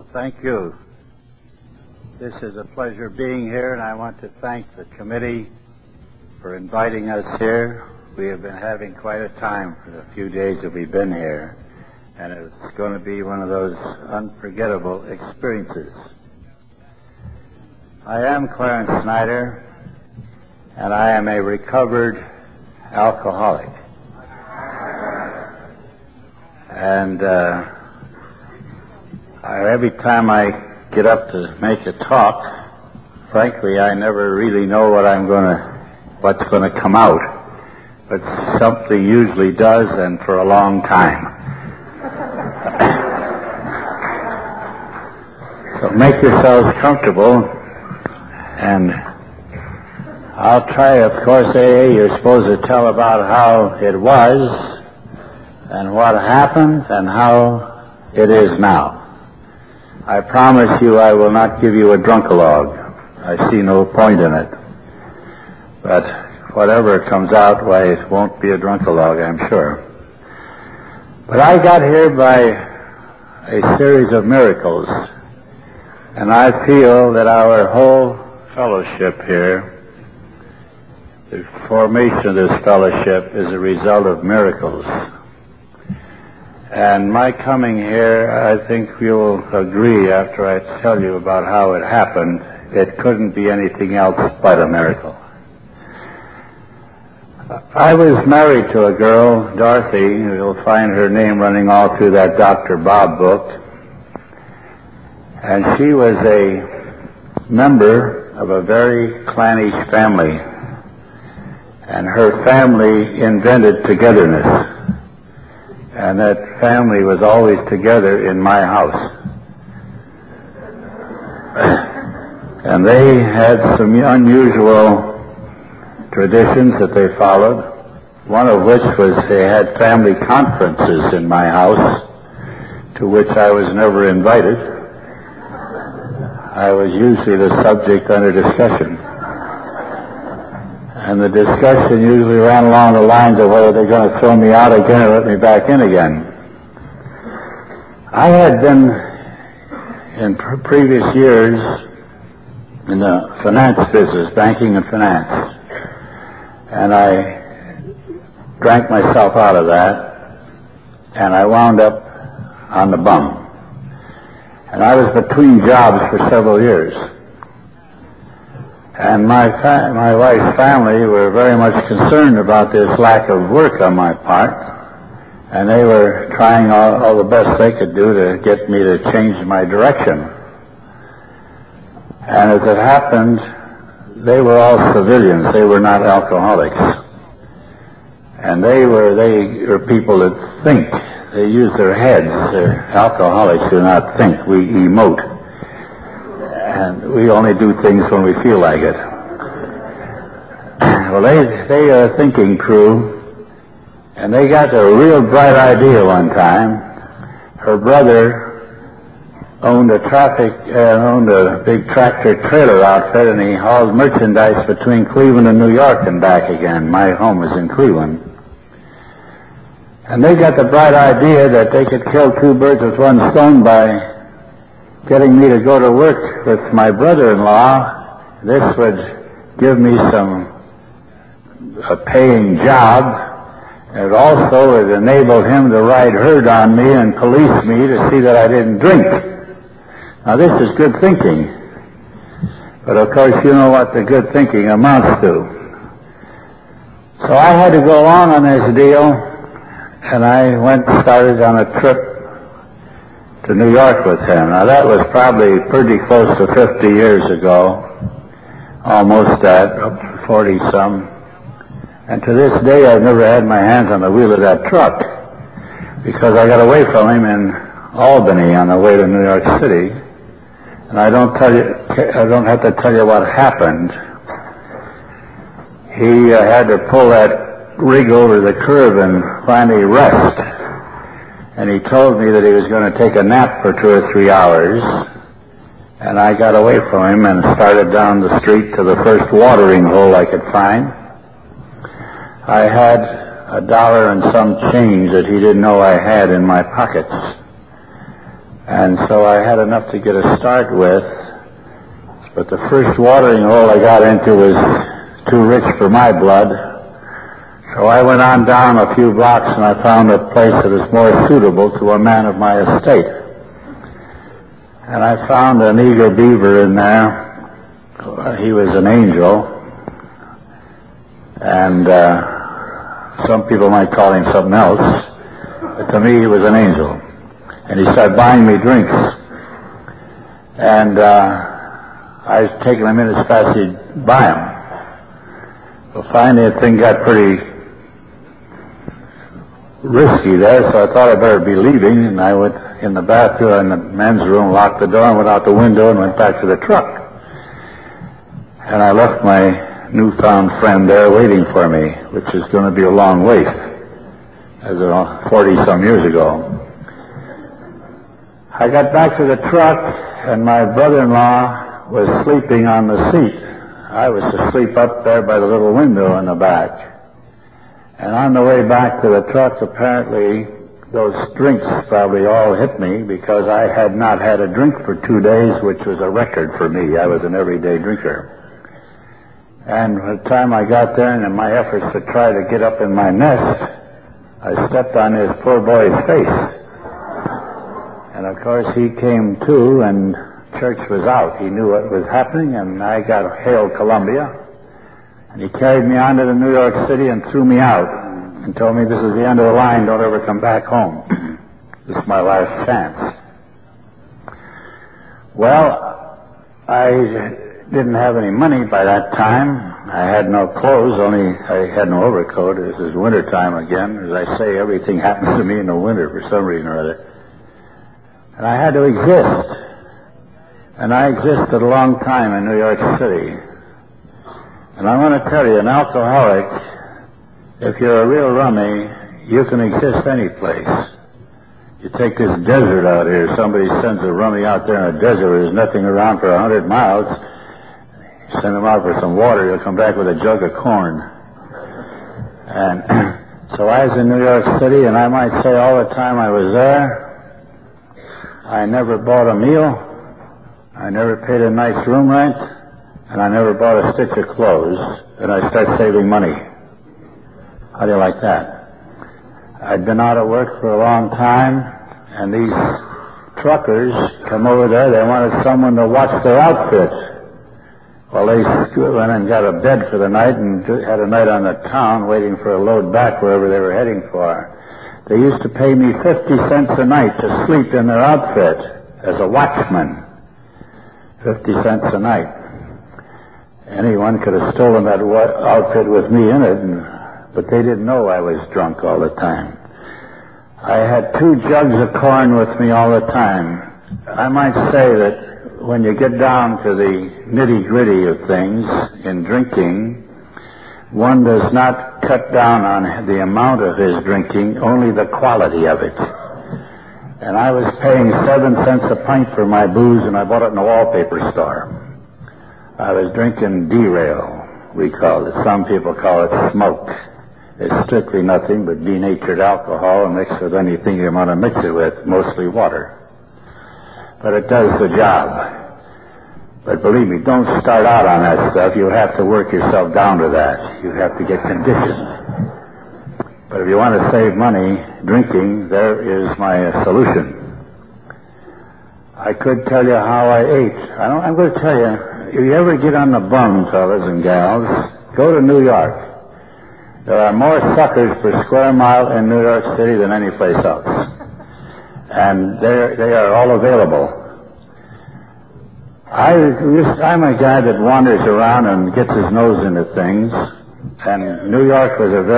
Thank you. This is a pleasure being here, and I want to thank the committee for inviting us here. We have been having quite a time for the few days that we've been here, and it's going to be one of those unforgettable experiences. I am Clarence Snyder, and I am a recovered alcoholic. And every time I get up to make a talk, frankly, I never really know what's going to come out. But something usually does, and for a long time. So make yourselves comfortable, and I'll try, of course, you're supposed to tell about how it was, and what happened, and how it is now. I promise you I will not give you a drunkalogue. I see no point in it. But whatever comes out, why, it won't be a drunkalogue, I'm sure. But I got here by a series of miracles, and I feel that our whole fellowship here, the formation of this fellowship, is a result of miracles. And my coming here, I think you'll agree after I tell you about how it happened, it couldn't be anything else but a miracle. I was married to a girl, Dorothy. You'll find her name running all through that Dr. Bob book. And she was a member of a very clannish family. And her family invented togetherness. And that family was always together in my house. And they had some unusual traditions that they followed, one of which was they had family conferences in my house, to which I was never invited. I was usually the subject under discussion. And the discussion usually ran along the lines of whether they're going to throw me out again or let me back in again. I had been, in previous years, in the finance business, banking and finance. And I drank myself out of that, and I wound up on the bum. And I was between jobs for several years. And my wife's family were very much concerned about this lack of work on my part, and they were trying all the best they could do to get me to change my direction. And as it happened, they were all civilians. They were not alcoholics. And they were people that think. They use their heads. They're alcoholics do not think. We emote. And we only do things when we feel like it. Well, they are a thinking crew, and they got a real bright idea one time. Her brother owned a big tractor trailer outfit, and he hauled merchandise between Cleveland and New York and back again. My home is in Cleveland. And they got the bright idea that they could kill two birds with one stone by getting me to go to work with my brother-in-law. This would give me a paying job. It also would enable him to ride herd on me and police me to see that I didn't drink. Now, this is good thinking. But, of course, you know what the good thinking amounts to. So I had to go along on this deal, and I started on a trip to New York with him. Now, that was probably pretty close to 50 years ago, almost that, up to 40-some. And to this day, I've never had my hands on the wheel of that truck, because I got away from him in Albany on the way to New York City. And I don't have to tell you what happened. He had to pull that rig over the curb and finally rest. And he told me that he was going to take a nap for 2 or 3 hours. And I got away from him and started down the street to the first watering hole I could find. I had $1 and some change that he didn't know I had in my pockets. And so I had enough to get a start with, but the first watering hole I got into was too rich for my blood. So I went on down a few blocks and I found a place that was more suitable to a man of my estate. And I found an eager beaver in there. He was an angel. And some people might call him something else. But to me, he was an angel. And he started buying me drinks. And I was taking him in as fast as he'd buy them. Well, finally, the thing got pretty risky there, so I thought I'd better be leaving, and I went in the bathroom, in the men's room, locked the door, and went out the window and went back to the truck. And I left my newfound friend there waiting for me, which is going to be a long wait, as 40-some years ago. I got back to the truck, and my brother-in-law was sleeping on the seat. I was asleep up there by the little window in the back. And on the way back to the truck, apparently, those drinks probably all hit me because I had not had a drink for 2 days, which was a record for me. I was an everyday drinker. And by the time I got there, and in my efforts to try to get up in my nest, I stepped on his poor boy's face. And of course, he came to, and church was out. He knew what was happening, and I got hailed Columbia. And he carried me on to New York City and threw me out and told me, this is the end of the line, don't ever come back home. This is my last chance. Well, I didn't have any money by that time. I had no clothes, only I had no overcoat. It was winter time again. As I say, everything happens to me in the winter for some reason or other. And I had to exist. And I existed a long time in New York City. And I want to tell you, an alcoholic, if you're a real rummy, you can exist any place. You take this desert out here, somebody sends a rummy out there in a desert where there's nothing around for 100 miles, send him out for some water, he'll come back with a jug of corn. And so I was in New York City, and I might say all the time I was there, I never bought a meal, I never paid a nice room rent, and I never bought a stitch of clothes, and I started saving money. How do you like that? I'd been out of work for a long time, and these truckers come over there, they wanted someone to watch their outfit. Well, they went and got a bed for the night and had a night on the town waiting for a load back wherever they were heading for. They used to pay me 50 cents a night to sleep in their outfit as a watchman. 50 cents a night. Anyone could have stolen that outfit with me in it, but they didn't know I was drunk all the time. I had 2 jugs of corn with me all the time. I might say that when you get down to the nitty-gritty of things in drinking, one does not cut down on the amount of his drinking, only the quality of it. And I was paying 7 cents a pint for my booze, and I bought it in a wallpaper store. I was drinking derail, we call it. Some people call it smoke. It's strictly nothing but denatured alcohol mixed with anything you want to mix it with, mostly water. But it does the job. But believe me, don't start out on that stuff. You have to work yourself down to that. You have to get conditioned. But if you want to save money drinking, there is my solution. I could tell you how I ate. I'm going to tell you, if you ever get on the bum, fellas and gals, go to New York. There are more suckers per square mile in New York City than any place else. And they are all available. I'm a guy that wanders around and gets his nose into things. And New York was a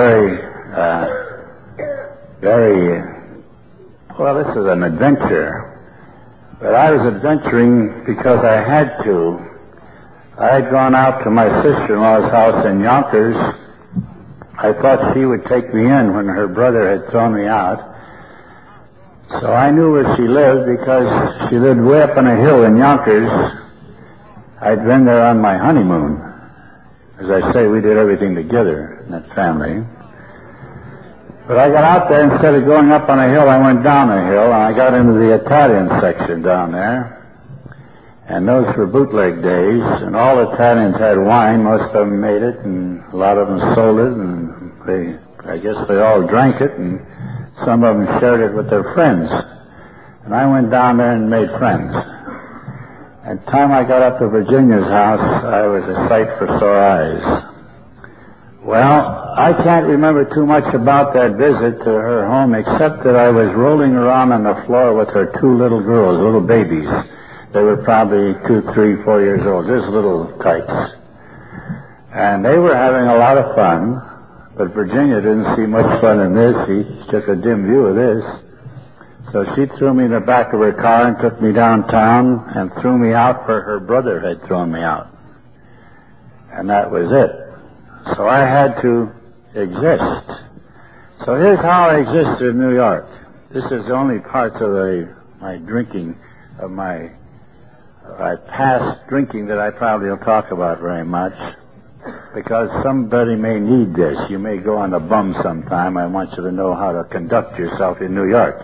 well, this is an adventure. But I was adventuring because I had to. I had gone out to my sister-in-law's house in Yonkers. I thought she would take me in when her brother had thrown me out. So I knew where she lived because she lived way up on a hill in Yonkers. I'd been there on my honeymoon. As I say, we did everything together in that family. But I got out there, instead of going up on a hill, I went down a hill, and I got into the Italian section down there. And those were bootleg days, and all Italians had wine. Most of them made it, and a lot of them sold it, and I guess they all drank it, and some of them shared it with their friends. And I went down there and made friends. And the time I got up to Virginia's house, I was a sight for sore eyes. Well, I can't remember too much about that visit to her home, except that I was rolling around on the floor with her two little girls, little babies. They were probably 2, 3, 4 years old, just little types. And they were having a lot of fun, but Virginia didn't see much fun in this. She took a dim view of this. So she threw me in the back of her car and took me downtown and threw me out where her brother had thrown me out. And that was it. So I had to exist. So here's how I existed in New York. This is the only parts of my drinking, of my past drinking that I probably will talk about very much, because somebody may need this. You may go on a bum sometime. I want you to know how to conduct yourself in New York.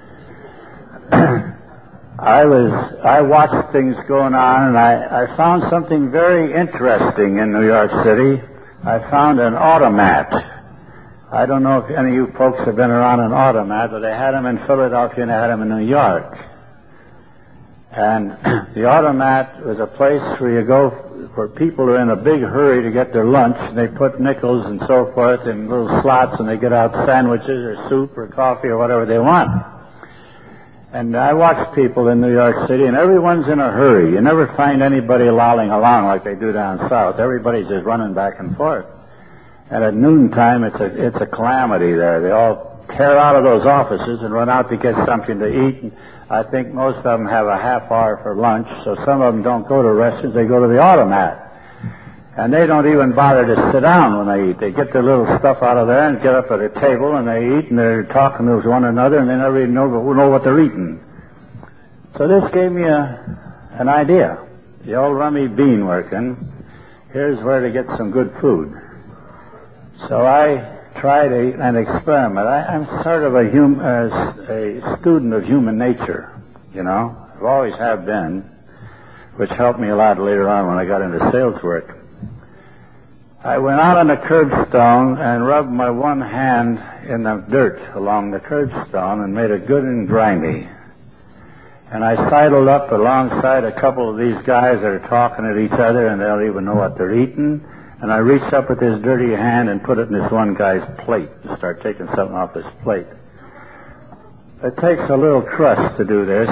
I watched things going on, and I found something very interesting in New York City. I found an automat. I don't know if any of you folks have been around an automat, but they had them in Philadelphia and they had them in New York. And the automat was a place where you go where people are in a big hurry to get their lunch, and they put nickels and so forth in little slots, and they get out sandwiches or soup or coffee or whatever they want. And I watch people in New York City, and everyone's in a hurry. You never find anybody lolling along like they do down south. Everybody's just running back and forth. And at noontime, it's a calamity there. They all tear out of those offices and run out to get something to eat. And I think most of them have a half hour for lunch, so some of them don't go to restaurants. They go to the automat. And they don't even bother to sit down when they eat. They get their little stuff out of there and get up at a table, and they eat, and they're talking to one another, and they never even know what they're eating. So this gave me an idea. The old rummy bean working. Here's where to get some good food. So I tried an experiment. I'm sort of a student of human nature, you know. I always have been, which helped me a lot later on when I got into sales work. I went out on the curbstone and rubbed my one hand in the dirt along the curbstone and made it good and grimy. And I sidled up alongside a couple of these guys that are talking at each other, and they don't even know what they're eating. And I reached up with this dirty hand and put it in this one guy's plate to start taking something off his plate. It takes a little trust to do this.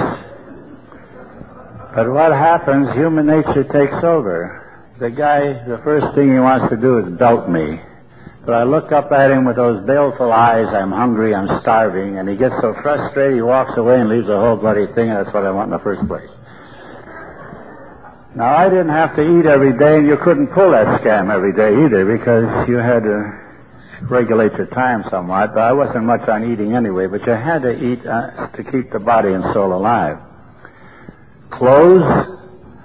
But what happens, human nature takes over. The guy, the first thing he wants to do is belt me. But I look up at him with those baleful eyes, I'm hungry, I'm starving, and he gets so frustrated he walks away and leaves the whole bloody thing, and that's what I want in the first place. Now, I didn't have to eat every day, and you couldn't pull that scam every day either, because you had to regulate your time somewhat. But I wasn't much on eating anyway, but you had to eat to keep the body and soul alive. Clothes,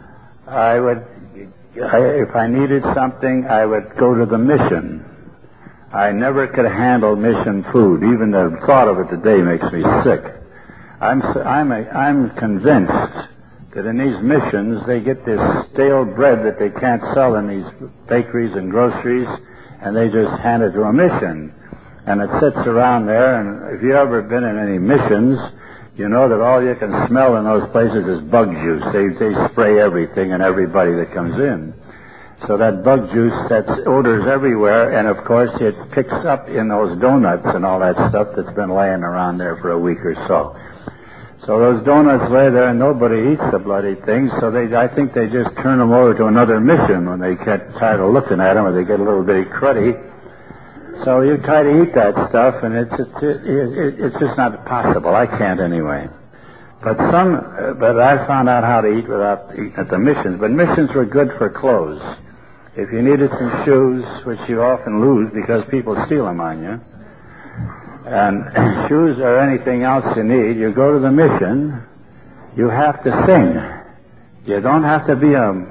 if I needed something, I would go to the mission. I never could handle mission food. Even the thought of it today makes me sick. I'm convinced that in these missions they get this stale bread that they can't sell in these bakeries and groceries, and they just hand it to a mission. And it sits around there, and if you've ever been in any missions, you know that all you can smell in those places is bug juice. They spray everything and everybody that comes in. So that bug juice sets odors everywhere, and of course it picks up in those donuts and all that stuff that's been laying around there for a week or so. So those donuts lay there and nobody eats the bloody things, so I think they just turn them over to another mission when they get tired of looking at them or they get a little bit cruddy. So you try to eat that stuff, and it's just not possible. I can't anyway. But I found out how to eat without eating at the missions. But missions were good for clothes. If you needed some shoes, which you often lose because people steal them on you, and shoes or anything else you need, you go to the mission. You have to sing. You don't have to be a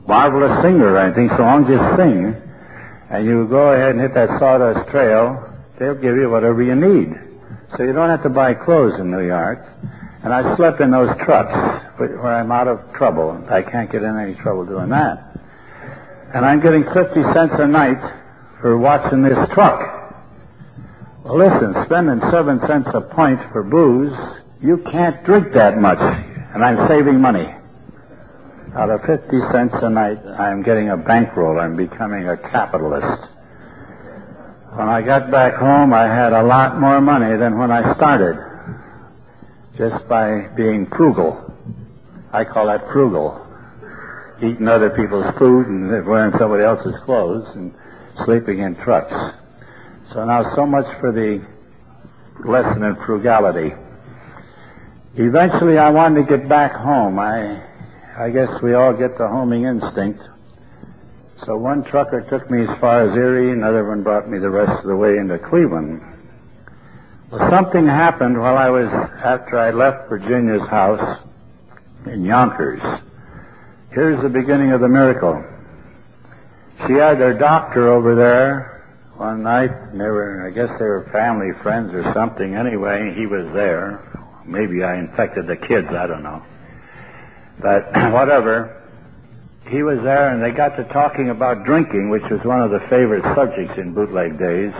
marvelous singer or anything, so long as you sing. And you go ahead and hit that sawdust trail, they'll give you whatever you need. So you don't have to buy clothes in New York. And I slept in those trucks where I'm out of trouble. I can't get in any trouble doing that. And I'm getting 50 cents a night for watching this truck. Well, listen, spending 7 cents a pint for booze, you can't drink that much. And I'm saving money. Out of 50 cents a night, I'm getting a bankroll. I'm becoming a capitalist. When I got back home, I had a lot more money than when I started, just by being frugal. I call that frugal. Eating other people's food and wearing somebody else's clothes and sleeping in trucks. So now, so much for the lesson in frugality. Eventually, I wanted to get back home. I guess we all get the homing instinct. So one trucker took me as far as Erie, another one brought me the rest of the way into Cleveland. Well, something happened while after I left Virginia's house in Yonkers. Here's the beginning of the miracle. She had their doctor over there one night, and I guess they were family friends or something. Anyway, he was there. Maybe I infected the kids, I don't know. But whatever. He was there, and they got to talking about drinking, which was one of the favorite subjects in bootleg days.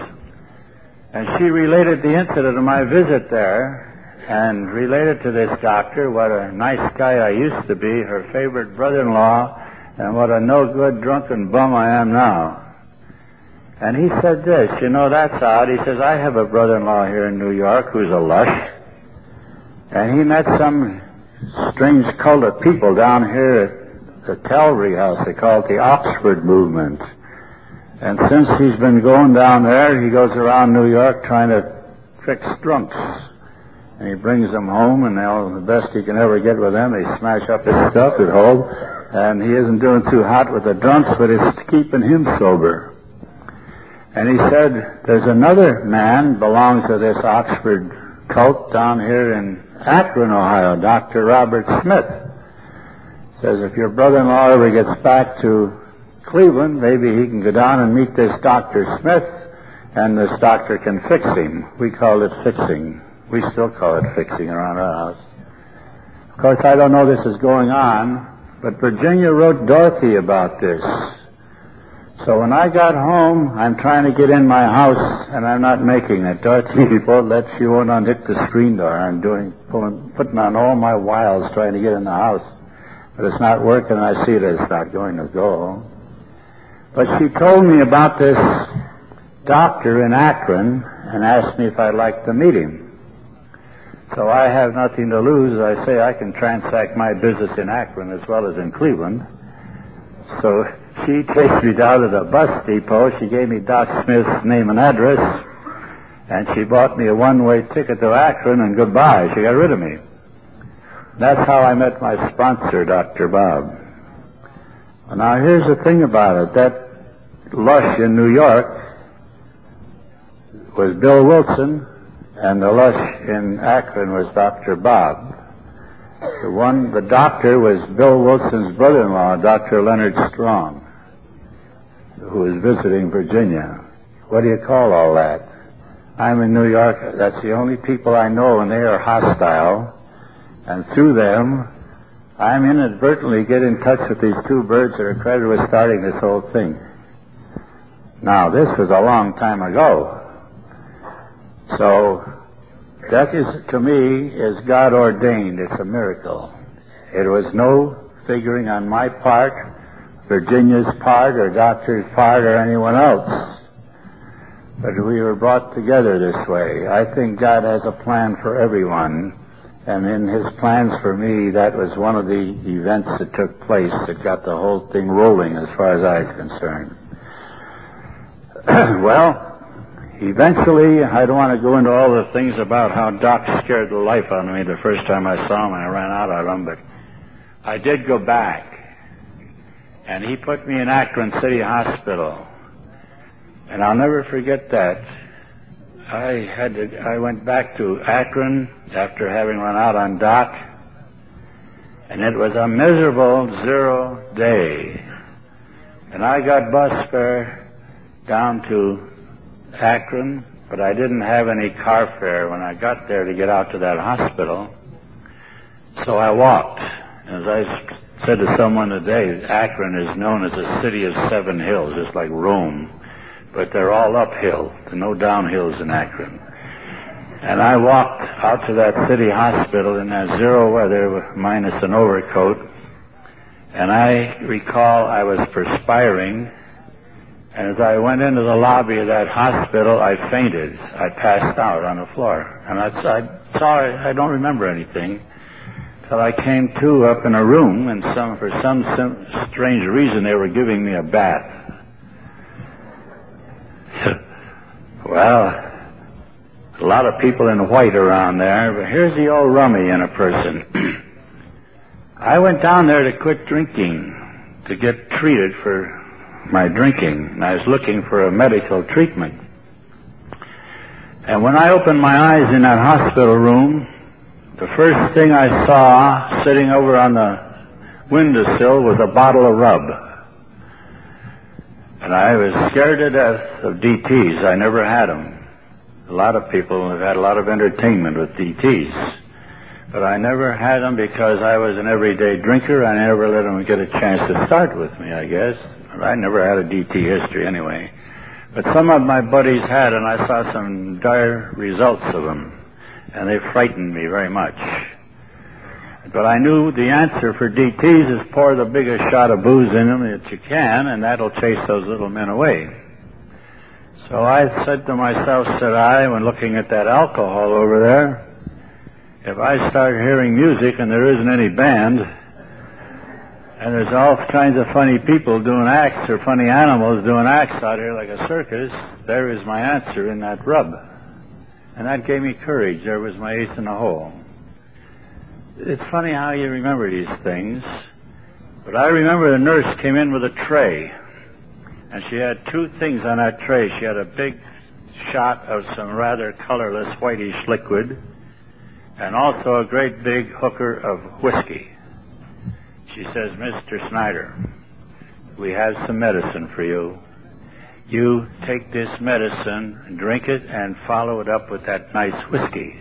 And she related the incident of my visit there, and related to this doctor what a nice guy I used to be, her favorite brother-in-law, and what a no-good drunken bum I am now. And he said this, you know, that's odd. He says, I have a brother-in-law here in New York who's a lush, and he met some strange cult of people down here at the Calvary House. They call it the Oxford Movement. And since he's been going down there, he goes around New York trying to fix drunks. And he brings them home, and the best he can ever get with them, they smash up his stuff at home. And he isn't doing too hot with the drunks, but it's keeping him sober. And he said, there's another man belongs to this Oxford cult down here in Akron, Ohio, Dr. Robert Smith. Says if your brother-in-law ever gets back to Cleveland, maybe he can go down and meet this Dr. Smith, and this doctor can fix him. We call it fixing. We still call it fixing around our house. Of course, I don't know this is going on, but Virginia wrote Dorothy about this. So when I got home, I'm trying to get in my house, and I'm not making it. Dorothy won't let, she won't unhook the screen door. I'm putting on all my wiles trying to get in the house. But it's not working, and I see that it's not going to go. But she told me about this doctor in Akron and asked me if I'd like to meet him. So I have nothing to lose. I say I can transact my business in Akron as well as in Cleveland. So she takes me down to the bus depot. She gave me Doc Smith's name and address, and she bought me a one-way ticket to Akron, and goodbye. She got rid of me. That's how I met my sponsor, Dr. Bob. Well, now, here's the thing about it. That lush in New York was Bill Wilson, and the lush in Akron was Dr. Bob. The doctor was Bill Wilson's brother-in-law, Dr. Leonard Strong, who was visiting Virginia. What do you call all that? I'm in New York. That's the only people I know, and they are hostile. And through them, I'm inadvertently get in touch with these two birds that are credited with starting this whole thing. Now, this was a long time ago. So, that is, to me, is God ordained. It's a miracle. It was no figuring on my part, Virginia's part, or Doctor's part, or anyone else. But we were brought together this way. I think God has a plan for everyone. And in his plans for me, that was one of the events that took place that got the whole thing rolling as far as I was concerned. Well, eventually, I don't want to go into all the things about how Doc scared the life out of me the first time I saw him and I ran out of him, but I did go back. And he put me in Akron City Hospital. And I'll never forget that. I went back to Akron after having run out on Doc, and it was a miserable 0 day. And I got bus fare down to Akron but I didn't have any car fare when I got there to get out to that hospital, so I walked. As I said to someone today, Akron is known as a city of 7 hills, just like Rome, but they're all uphill. There are no downhills in Akron. And I walked out to that city hospital in that zero weather minus an overcoat, and I recall I was perspiring, and as I went into the lobby of that hospital, I fainted. I passed out on the floor. And I don't remember anything till I came to up in a room, and for some strange reason they were giving me a bath. Well, a lot of people in white around there, but here's the old rummy in a person. I went down there to quit drinking, to get treated for my drinking, and I was looking for a medical treatment. And when I opened my eyes in that hospital room, the first thing I saw sitting over on the windowsill was a bottle of rub. And I was scared to death of DTs. I never had them. A lot of people have had a lot of entertainment with DTs. But I never had them because I was an everyday drinker. I never let them get a chance to start with me, I guess. I never had a DT history anyway. But some of my buddies had, and I saw some dire results of them. And they frightened me very much. But I knew the answer for DTs is pour the biggest shot of booze in them that you can, and that'll chase those little men away. So I said to myself, said I, when looking at that alcohol over there, if I start hearing music and there isn't any band, and there's all kinds of funny people doing acts, or funny animals doing acts out here like a circus, there is my answer in that rub. And that gave me courage. There was my ace in the hole. It's funny how you remember these things, but I remember the nurse came in with a tray, and she had 2 things on that tray. She had a big shot of some rather colorless whitish liquid, and also a great big hooker of whiskey. She says, "Mr. Snyder, we have some medicine for you. You take this medicine, drink it, and follow it up with that nice whiskey."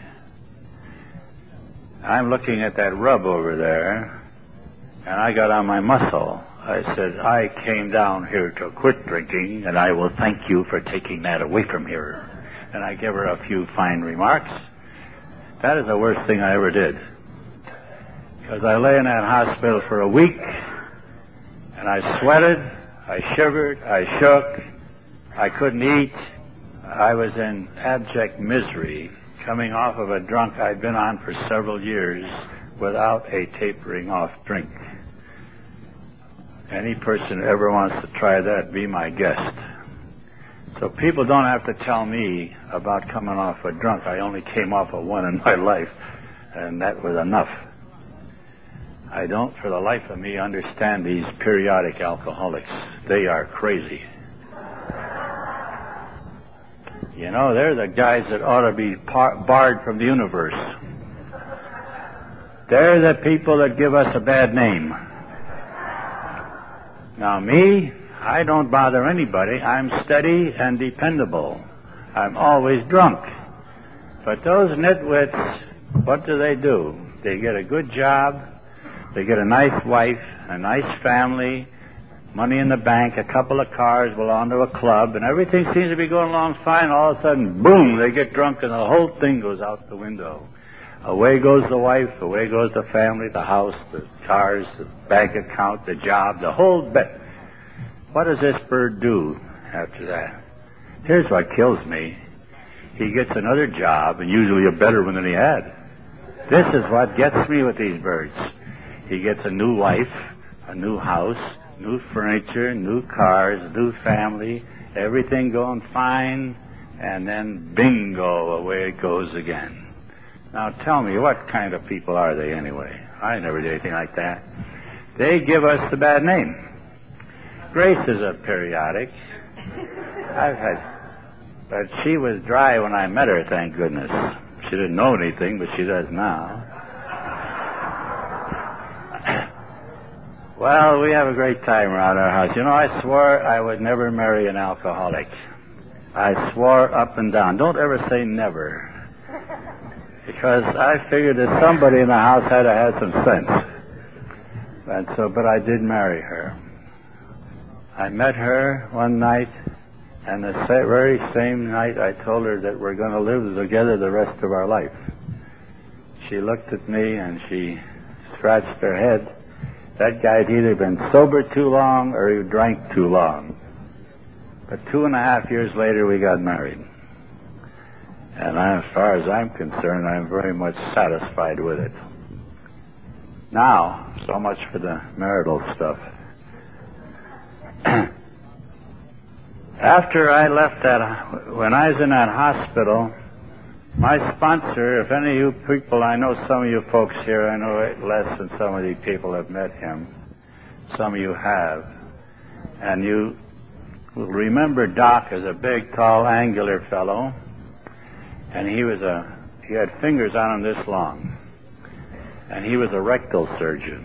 I'm looking at that rub over there, and I got on my muscle. I said, "I came down here to quit drinking, and I will thank you for taking that away from here." And I gave her a few fine remarks. That is the worst thing I ever did. Because I lay in that hospital for a week, and I sweated, I shivered, I shook, I couldn't eat. I was in abject misery, coming off of a drunk I'd been on for several years without a tapering off drink. Any person who ever wants to try that, be my guest. So people don't have to tell me about coming off a drunk. I only came off of one in my life, and that was enough. I don't, for the life of me, understand these periodic alcoholics. They are crazy. You know, they're the guys that ought to be barred from the universe. They're the people that give us a bad name. Now me, I don't bother anybody. I'm steady and dependable. I'm always drunk. But those nitwits, what do? They get a good job, they get a nice wife, a nice family, money in the bank, a couple of cars, belong to a club, and everything seems to be going along fine. All of a sudden, boom, they get drunk and the whole thing goes out the window. Away goes the wife, away goes the family, the house, the cars, the bank account, the job, the whole bit. What does this bird do after that? Here's what kills me. He gets another job, and usually a better one than he had. This is what gets me with these birds. He gets a new wife, a new house, new furniture, new cars, new family, everything going fine, and then bingo, away it goes again. Now tell me, what kind of people are they anyway? I never did anything like that. They give us the bad name. Grace is a periodic. But she was dry when I met her, thank goodness. She didn't know anything, but she does now. Well, we have a great time around our house. You know, I swore I would never marry an alcoholic. I swore up and down, don't ever say never. Because I figured that somebody in the house had to have some sense. And so, but I did marry her. I met her one night, and the very same night I told her that we're going to live together the rest of our life. She looked at me and she scratched her head. That guy'd either been sober too long or he drank too long. But 2.5 years later, we got married. And as far as I'm concerned, I'm very much satisfied with it. Now, so much for the marital stuff. After I left when I was in that hospital, my sponsor, if any of you people, I know some of you folks here, I know less than some of you people have met him. Some of you have. And you will remember Doc as a big, tall, angular fellow. And he had fingers on him this long. And he was a rectal surgeon.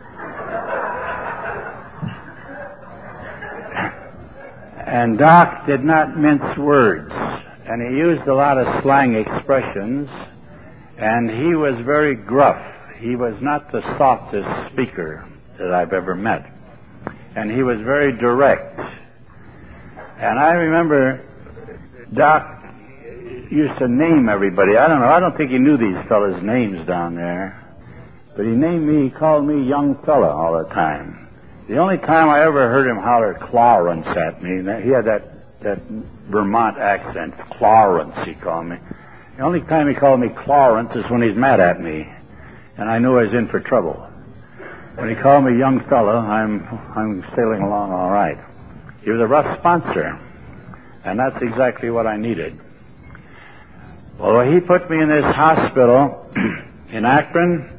And Doc did not mince words. And he used a lot of slang expressions. And he was very gruff. He was not the softest speaker that I've ever met. And he was very direct. And I remember Doc used to name everybody. I don't think he knew these fellas' names down there. But he called me young fella all the time. The only time I ever heard him holler Clarence at me, he had that Vermont accent, Clarence he called me. The only time he called me Clarence is when he's mad at me. And I knew I was in for trouble. When he called me young fella, I'm sailing along all right. He was a rough sponsor. And that's exactly what I needed. Well, he put me in this hospital in Akron,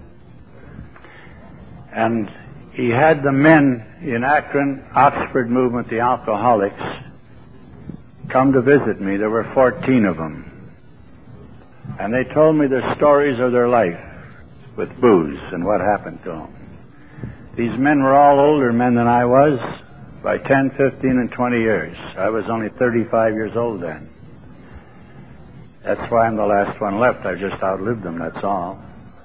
and he had the men in Akron, Oxford Movement, the alcoholics, come to visit me. There were 14 of them. And they told me the stories of their life with booze and what happened to them. These men were all older men than I was by 10, 15, and 20 years. I was only 35 years old then. That's why I'm the last one left. I've just outlived them, that's all.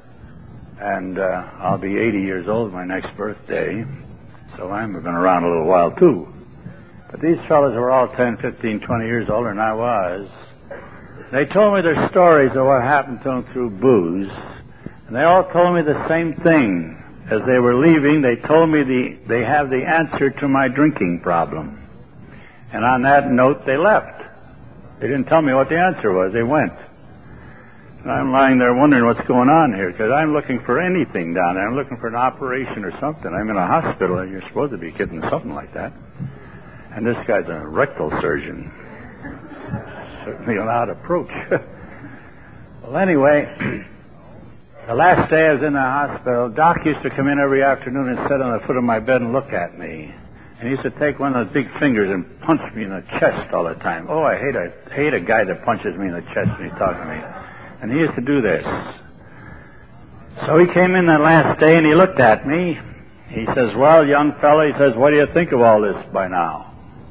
And I'll be 80 years old my next birthday, so I've been around a little while too. But these fellows were all 10, 15, 20 years older than I was. They told me their stories of what happened to them through booze, and they all told me the same thing. As they were leaving, they told me they have the answer to my drinking problem. And on that note, they left. They didn't tell me what the answer was. They went. And I'm lying there wondering what's going on here, because I'm looking for anything down there. I'm looking for an operation or something. I'm in a hospital, and you're supposed to be getting something like that. And this guy's a rectal surgeon. Certainly an odd approach. Well, anyway, the last day I was in the hospital, Doc used to come in every afternoon and sit on the foot of my bed and look at me. And he used to take one of those big fingers and punch me in the chest all the time. Oh, I hate a guy that punches me in the chest when he's talking to me. And he used to do this. So he came in that last day and he looked at me. He says, well, young fella, he says, what do you think of all this by now?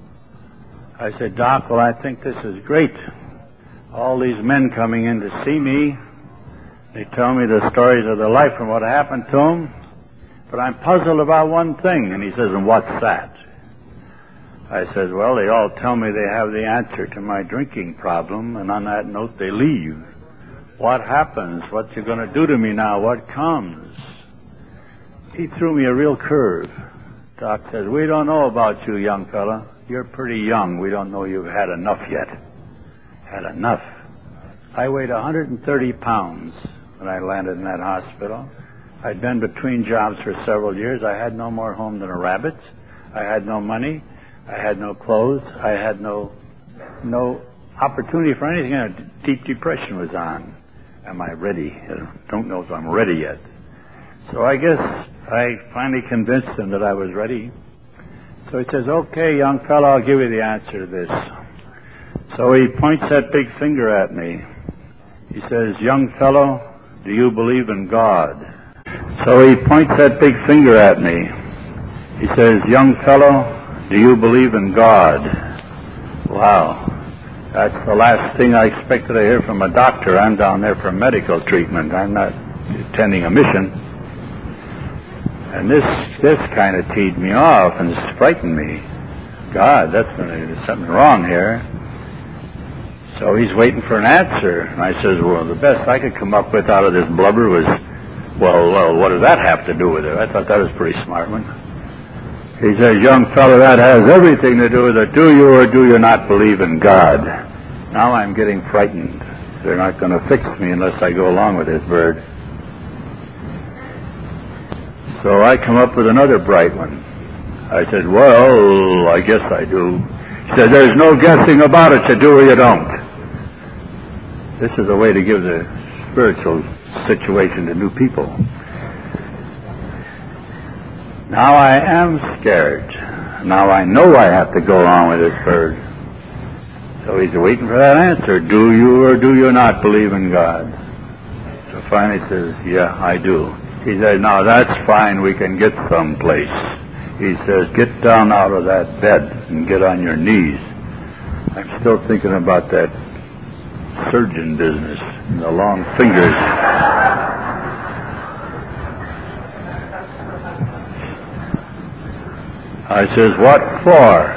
I said, Doc, well, I think this is great. All these men coming in to see me, they tell me the stories of their life and what happened to them. But I'm puzzled about one thing. And he says, and what's that? I says, well, they all tell me they have the answer to my drinking problem, and on that note, they leave. What happens? What you going to do to me now? What comes? He threw me a real curve. Doc says, we don't know about you, young fella. You're pretty young. We don't know you've had enough yet. Had enough. I weighed 130 pounds when I landed in that hospital. I'd been between jobs for several years. I had no more home than a rabbit. I had no money. I had no clothes. I had no opportunity for anything. A deep depression was on. Am I ready? I don't know if I'm ready yet. So I guess I finally convinced him that I was ready. So he says, okay, young fellow, I'll give you the answer to this. So he points that big finger at me. He says, young fellow, do you believe in God? So he points that big finger at me. He says, young fellow, do you believe in God? Wow. That's the last thing I expected to hear from a doctor. I'm down there for medical treatment. I'm not attending a mission. And this kind of teed me off and frightened me. God, there's something wrong here. So he's waiting for an answer. And I says, well, the best I could come up with out of this blubber was, well, what does that have to do with it? I thought that was a pretty smart one. He says, young fellow, that has everything to do with it. Do you or do you not believe in God? Now I'm getting frightened. They're not going to fix me unless I go along with this bird. So I come up with another bright one. I said, well, I guess I do. He said, there's no guessing about it. You do or you don't. This is a way to give the spiritual situation to new people. Now I am scared. Now I know I have to go along with this bird. So he's waiting for that answer. Do you or do you not believe in God? So finally he says, yeah, I do. He says, now that's fine. We can get someplace. He says, get down out of that bed and get on your knees. I'm still thinking about that surgeon business and the long fingers. I says, what for?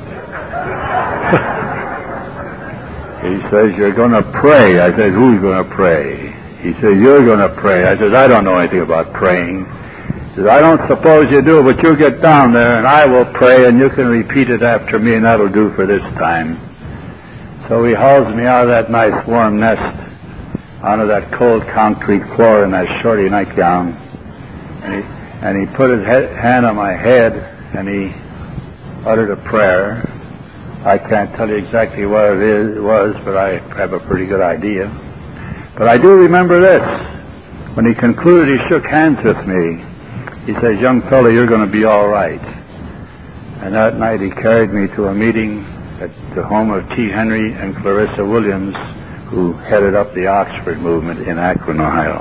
He says, you're going to pray. I said, who's going to pray? He says, you're going to pray. I says, I don't know anything about praying. He says, I don't suppose you do, but you get down there and I will pray and you can repeat it after me and that'll do for this time. So he hauls me out of that nice warm nest onto that cold concrete floor in that shorty nightgown. And he put his hand on my head and he uttered a prayer. I can't tell you exactly what it was, but I have a pretty good idea. But I do remember this. When he concluded, he shook hands with me. He says, young fellow, you're going to be all right. And that night he carried me to a meeting at the home of T. Henry and Clarissa Williams, who headed up the Oxford movement in Akron, Ohio.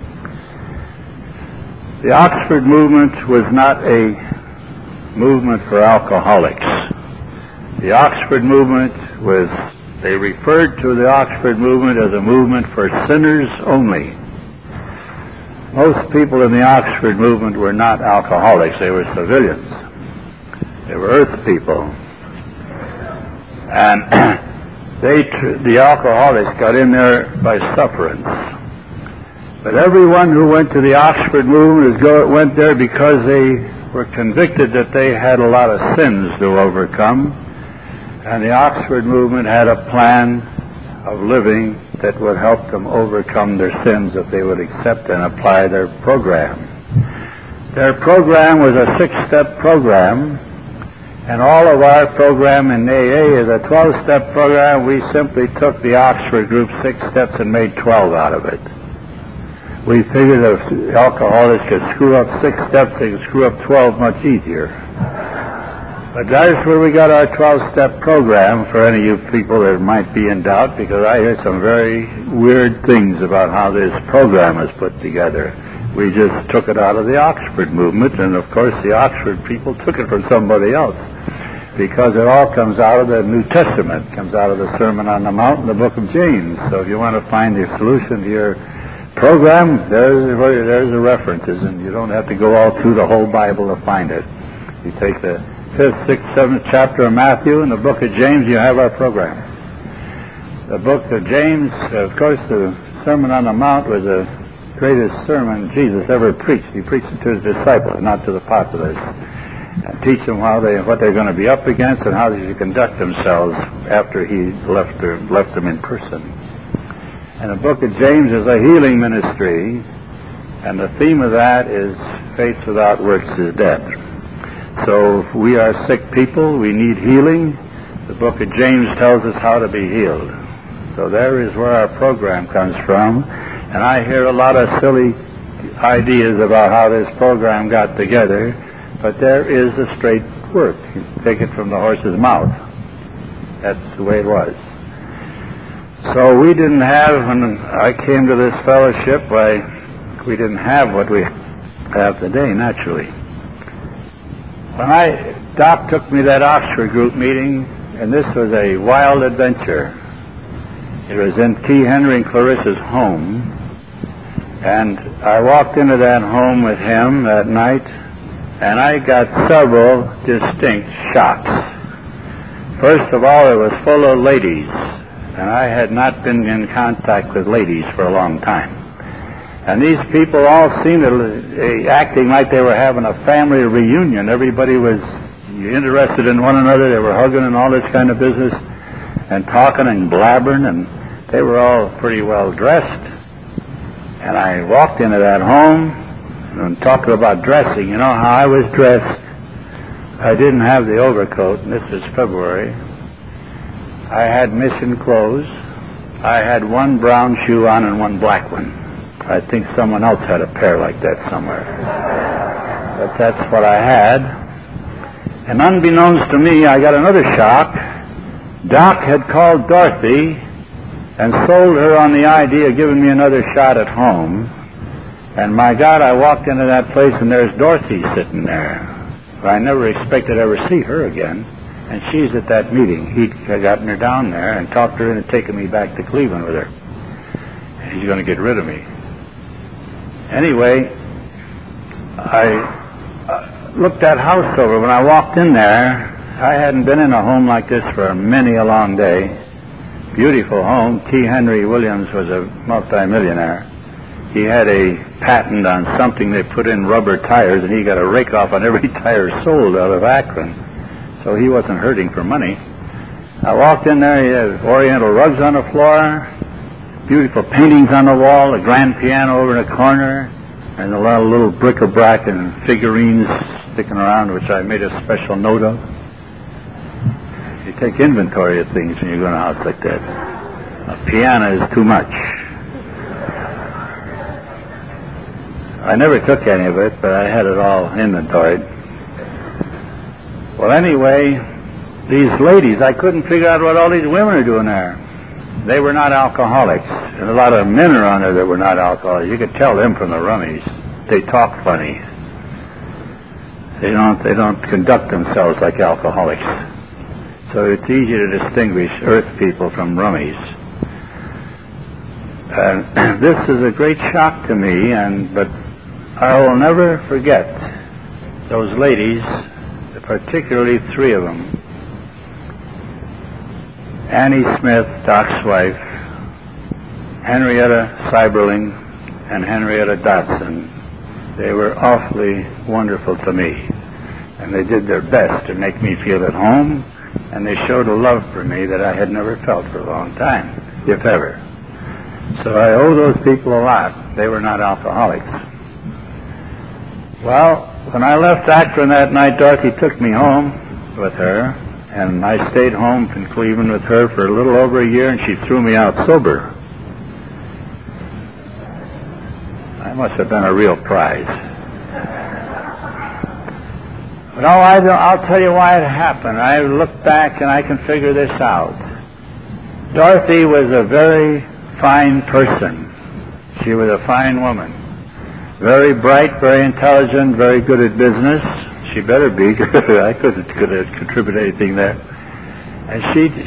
The Oxford movement was not a movement for alcoholics. The Oxford movement was, they referred to the Oxford movement as a movement for sinners only. Most people in the Oxford movement were not alcoholics, they were civilians. They were earth people. And the alcoholics got in there by sufferance. But everyone who went to the Oxford movement went there because they were convicted that they had a lot of sins to overcome. And the Oxford movement had a plan of living that would help them overcome their sins if they would accept and apply their program. Their program was a 6-step program, and all of our program in AA is a 12-step program. We simply took the Oxford group 6 steps and made 12 out of it. We figured if alcoholics could screw up 6 steps, they could screw up 12 much easier. But that's where we got our 12-step program for any of you people that might be in doubt, because I hear some very weird things about how this program is put together. We just took it out of the Oxford movement, and of course the Oxford people took it from somebody else, because it all comes out of the New Testament, comes out of the Sermon on the Mount and the book of James. So if you want to find the solution to your program, there's the references, and you don't have to go all through the whole Bible to find it. You take the 5th, 6th, 7th chapter of Matthew and the book of James, you have our program. The book of James, of course, the Sermon on the Mount was the greatest sermon Jesus ever preached. He preached it to his disciples, not to the populace. And teach them what they're going to be up against and how they should conduct themselves after he left them in person. And the book of James is a healing ministry, and the theme of that is faith without works is dead. So if we are sick people, we need healing. The book of James tells us how to be healed. So there is where our program comes from. And I hear a lot of silly ideas about how this program got together, but there is a straight work. You take it from the horse's mouth. That's the way it was. So we didn't have, when I came to this fellowship, we didn't have what we have today, naturally. When Doc took me to that Oxford group meeting, and this was a wild adventure. It was in T. Henry and Clarissa's home, and I walked into that home with him that night, and I got several distinct shocks. First of all, it was full of ladies, and I had not been in contact with ladies for a long time. And these people all seemed acting like they were having a family reunion. Everybody was interested in one another. They were hugging and all this kind of business and talking and blabbering, and they were all pretty well dressed. And I walked into that home and talking about dressing. You know how I was dressed? I didn't have the overcoat, and this was February. I had mission clothes. I had one brown shoe on and one black one. I think someone else had a pair like that somewhere. But that's what I had. And unbeknownst to me, I got another shock. Doc had called Dorothy and sold her on the idea of giving me another shot at home. And my God, I walked into that place and there's Dorothy sitting there. I never expected to ever see her again. And she's at that meeting. He'd gotten her down there and talked her into taking me back to Cleveland with her. And he's going to get rid of me. Anyway, I looked that house over. When I walked in there, I hadn't been in a home like this for many a long day. Beautiful home. T. Henry Williams was a multimillionaire. He had a patent on something they put in rubber tires, and he got a rake off on every tire sold out of Akron. So he wasn't hurting for money. I walked in there, he had oriental rugs on the floor, beautiful paintings on the wall, a grand piano over in the corner, and a lot of little bric-a-brac and figurines sticking around, which I made a special note of. You take inventory of things when you go in a house like that. A piano is too much. I never took any of it, but I had it all inventoried. Well, anyway, these ladies, I couldn't figure out what all these women are doing there. They were not alcoholics. And a lot of men are on there that were not alcoholics. You could tell them from the rummies. They talk funny. They don't conduct themselves like alcoholics. So it's easy to distinguish earth people from rummies. This is a great shock to me, but I will never forget those ladies, particularly three of them. Annie Smith, Doc's wife, Henrietta Seiberling, and Henrietta Dotson. They were awfully wonderful to me, and they did their best to make me feel at home, and they showed a love for me that I had never felt for a long time, if ever. So I owe those people a lot. They were not alcoholics. Well, when I left Akron that night, Dorothy took me home with her, and I stayed home in Cleveland with her for a little over a year, and she threw me out sober. I must have been a real prize. But I'll tell you why it happened. I look back and I can figure this out. Dorothy was a very fine person. She was a fine woman. Very bright, very intelligent, very good at business. She better be. I couldn't contribute anything there. And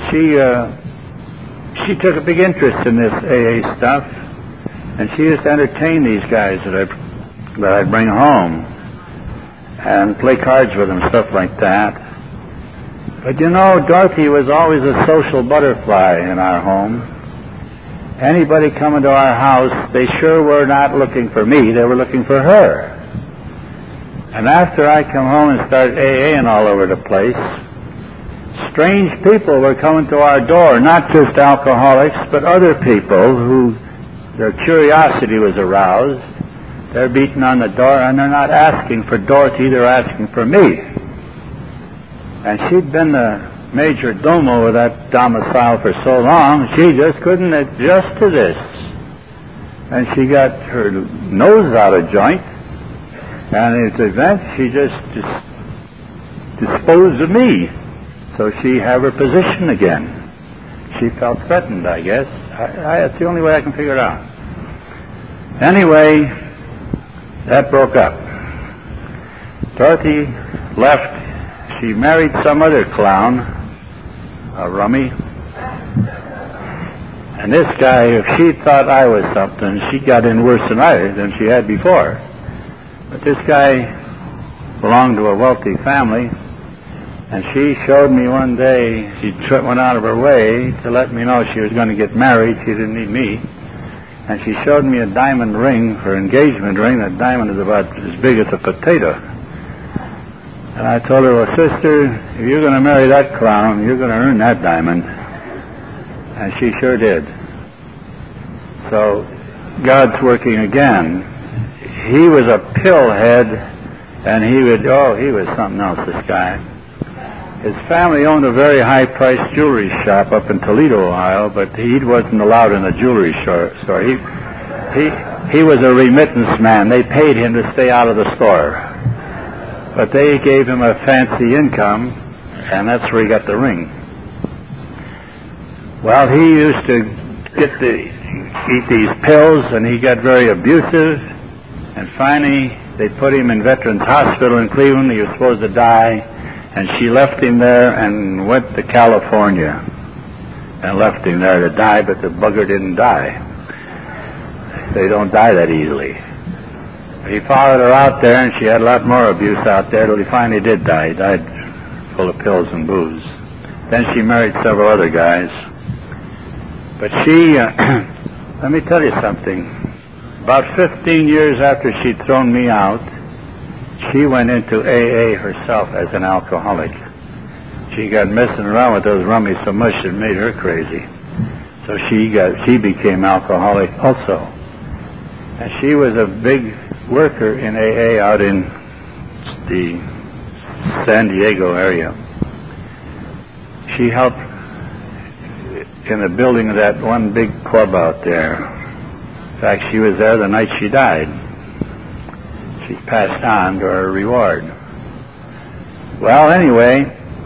she took a big interest in this AA stuff, and she used to entertain these guys that I'd bring home and play cards with them, stuff like that. But you know, Dorothy was always a social butterfly in our home. Anybody coming to our house, they sure were not looking for me, they were looking for her. And after I come home and started AAing all over the place, strange people were coming to our door, not just alcoholics, but other people who their curiosity was aroused. They're beating on the door, and they're not asking for Dorothy, they're asking for me. And she'd been the major domo of that domicile for so long, she just couldn't adjust to this. And she got her nose out of joint, and at the event, she just disposed of me. So she had her position again. She felt threatened, I guess. That's the only way I can figure it out. Anyway, that broke up. Dorothy left. She married some other clown, a rummy. And this guy, if she thought I was something, she got in worse than she had before. But this guy belonged to a wealthy family, and she showed me one day, she went out of her way to let me know she was going to get married. She didn't need me. And she showed me a diamond ring, her engagement ring. That diamond is about as big as a potato. And I told her, well, sister, if you're going to marry that clown, you're going to earn that diamond. And she sure did. So God's working again. He was a pillhead, and he was something else, this guy. His family owned a very high-priced jewelry shop up in Toledo, Ohio, but he wasn't allowed in the jewelry store. He was a remittance man. They paid him to stay out of the store. But they gave him a fancy income, and that's where he got the ring. Well, he used to eat these pills, and he got very abusive, and finally they put him in Veterans Hospital in Cleveland. He was supposed to die. And she left him there and went to California and left him there to die, but the bugger didn't die. They don't die that easily. He followed her out there, and she had a lot more abuse out there till he finally did die. He died full of pills and booze. Then she married several other guys. But she, let me tell you something. About 15 years after she'd thrown me out, she went into AA herself as an alcoholic. She got messing around with those rummies so much it made her crazy. So she became alcoholic also. And she was a big worker in AA out in the San Diego area. She helped in the building of that one big club out there. In fact, she was there the night she died. She passed on to her reward. Well, anyway,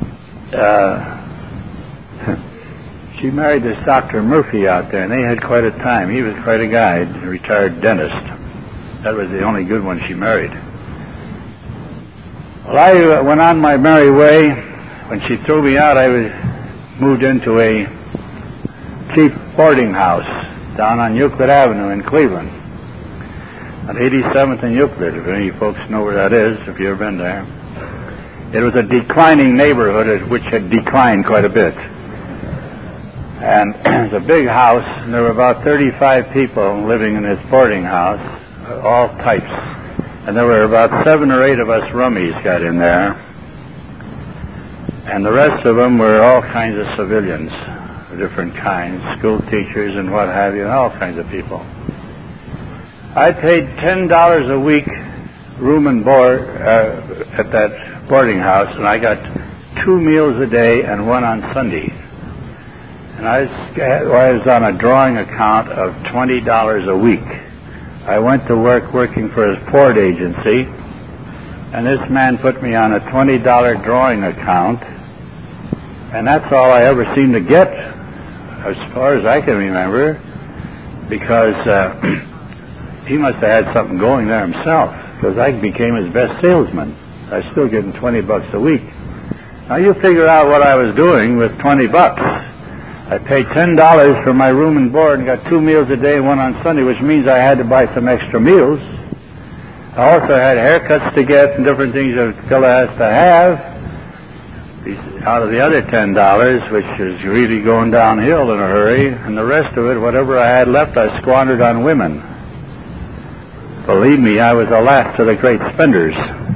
she married this Dr. Murphy out there, and they had quite a time. He was quite a guy, a retired dentist. That was the only good one she married. Well, I went on my merry way. When she threw me out, I moved into a cheap boarding house down on Euclid Avenue in Cleveland. On 87th and Euclid, if any folks know where that is, if you've ever been there. It was a declining neighborhood which had declined quite a bit. And it was a big house, and there were about 35 people living in this boarding house, all types. And there were about 7 or 8 of us rummies got in there. And the rest of them were all kinds of civilians of different kinds, school teachers and what have you, all kinds of people. I paid $10 a week room and board at that boarding house, and I got 2 meals a day and one on Sunday. And I was on a drawing account of $20 a week. I went to work working for his port agency, and this man put me on a $20 drawing account, and that's all I ever seemed to get, as far as I can remember, because he must have had something going there himself, because I became his best salesman. I was still getting $20 a week. Now you figure out what I was doing with $20. I paid $10 for my room and board and got 2 meals a day and one on Sunday, which means I had to buy some extra meals. I also had haircuts to get and different things that a fellow has to have. Out of the other $10, which is really going downhill in a hurry, and the rest of it, whatever I had left, I squandered on women. Believe me, I was the last of the great spenders.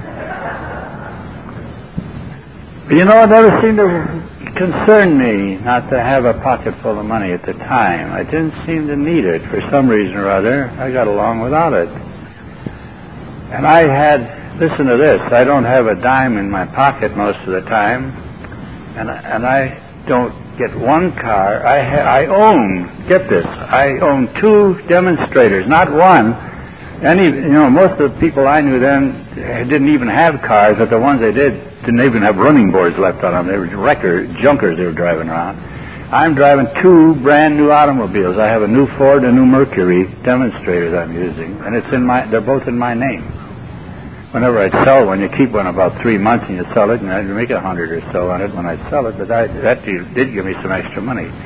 But you know, it never seemed to concern me not to have a pocket full of money at the time. I didn't seem to need it for some reason or other. I got along without it. And I had, listen to this, I don't have a dime in my pocket most of the time, and I don't get one car. I own, get this, I own 2 demonstrators, not one. Most of the people I knew then didn't even have cars, but the ones they didn't even have running boards left on them. They were junkers they were driving around. I'm driving 2 brand new automobiles. I have a new Ford and a new Mercury demonstrator that I'm using, and they're both in my name. Whenever I'd sell one, you keep one about 3 months and you sell it, and I'd make $100 or so on it when I'd sell it, but that did give me some extra money.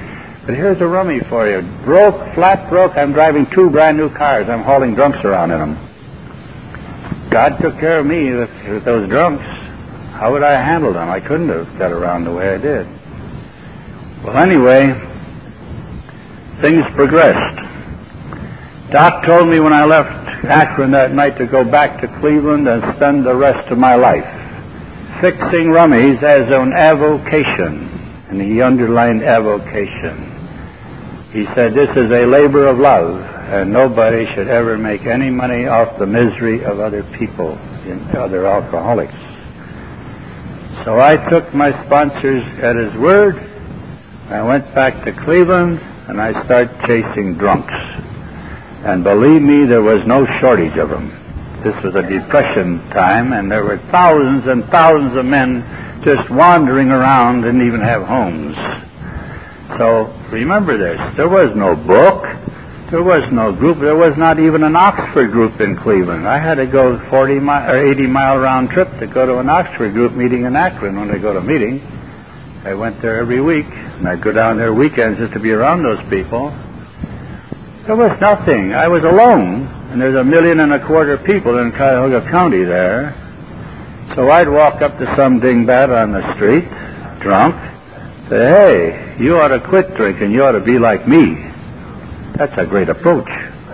But here's a rummy for you. Broke, flat broke. I'm driving 2 brand new cars. I'm hauling drunks around in them. God took care of me with those drunks. How would I handle them? I couldn't have got around the way I did. Well, anyway, things progressed. Doc told me when I left Akron that night to go back to Cleveland and spend the rest of my life fixing rummies as an avocation. And he underlined avocation. He said, this is a labor of love, and nobody should ever make any money off the misery of other people, other alcoholics. So I took my sponsors at his word. I went back to Cleveland, and I started chasing drunks. And believe me, there was no shortage of them. This was a depression time, and there were thousands and thousands of men just wandering around, didn't even have homes. So remember this, there was no book, there was no group, there was not even an Oxford group in Cleveland. I had to go 80 mile round trip to go to an Oxford group meeting in Akron. When I go to a meeting, I went there every week, and I'd go down there weekends just to be around those people. There was nothing. I was alone, and there's 1.25 million people in Cuyahoga County there. So I'd walk up to some dingbat on the street, drunk, say, hey, you ought to quit drinking. You ought to be like me. That's a great approach.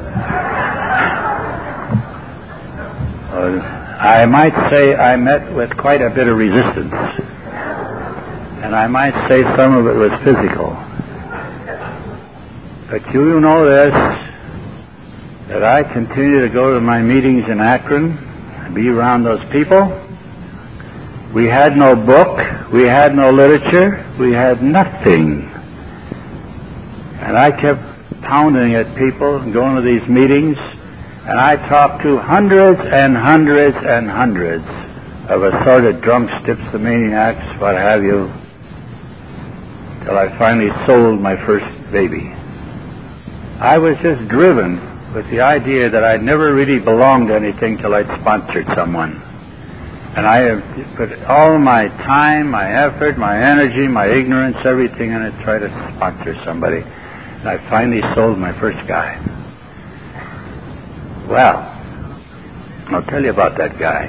I might say I met with quite a bit of resistance. And I might say some of it was physical. But you know this, that I continue to go to my meetings in Akron and be around those people. We had no book, we had no literature, we had nothing. And I kept pounding at people and going to these meetings, and I talked to hundreds and hundreds and hundreds of assorted drunks, dipsomaniacs, what have you, till I finally sold my first baby. I was just driven with the idea that I'd never really belonged to anything till I'd sponsored someone. And I have put all my time, my effort, my energy, my ignorance, everything in it, try to sponsor somebody. And I finally sold my first guy. Well, I'll tell you about that guy.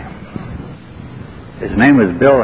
His name was Bill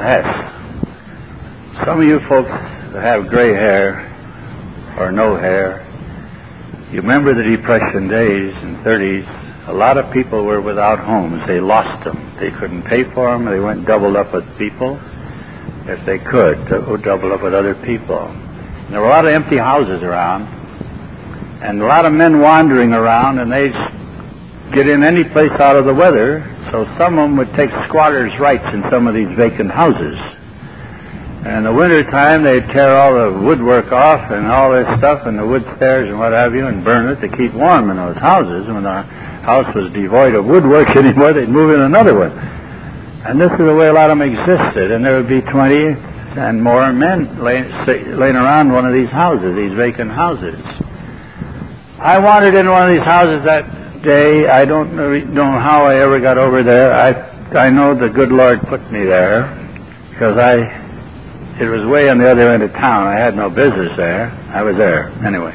Hess. Some of you folks that have gray hair or no hair, you remember the Depression days in the 30s. A lot of people were without homes. They lost them. They couldn't pay for them. They went doubled up with people. If they could, double up with other people. And there were a lot of empty houses around, and a lot of men wandering around, and they'd get in any place out of the weather, so some of them would take squatters' rights in some of these vacant houses. And in the wintertime, they'd tear all the woodwork off and all this stuff and the wood stairs and what have you and burn it to keep warm in those houses. And when the house was devoid of woodwork anymore, they'd move in another one. And this is the way a lot of them existed. And there would be 20 and more men laying around one of these houses, these vacant houses. I wandered in one of these houses that day. I don't know how I ever got over there. I know the good Lord put me there because it was way on the other end of town. I had no business there. I was there anyway.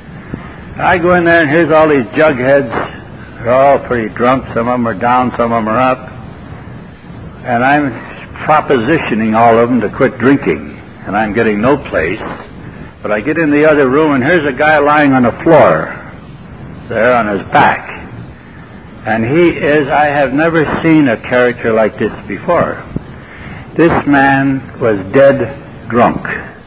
I go in there, and here's all these jugheads. They're all pretty drunk. Some of them are down, some of them are up. And I'm propositioning all of them to quit drinking. And I'm getting no place. But I get in the other room, and here's a guy lying on the floor there on his back. And I have never seen a character like this before. This man was dead drunk.